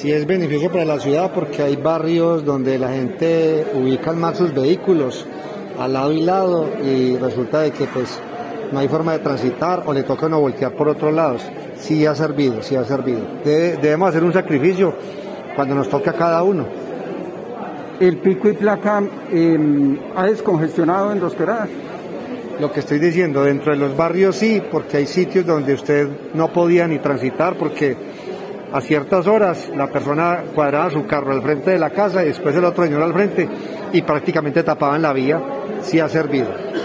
Sí es beneficioso para la ciudad porque hay barrios donde la gente ubica más sus vehículos al lado y lado y resulta de que pues no hay forma de transitar o le toca a uno voltear por otros lados. Sí ha servido, sí ha servido. Debemos hacer un sacrificio cuando nos toque a cada uno. ¿El pico y placa ha descongestionado en Dos Quebradas? Lo que estoy diciendo, dentro de los barrios sí, porque hay sitios donde usted no podía ni transitar porque a ciertas horas la persona cuadraba su carro al frente de la casa y después el otro señor al frente y prácticamente tapaban la vía. Sí ha servido.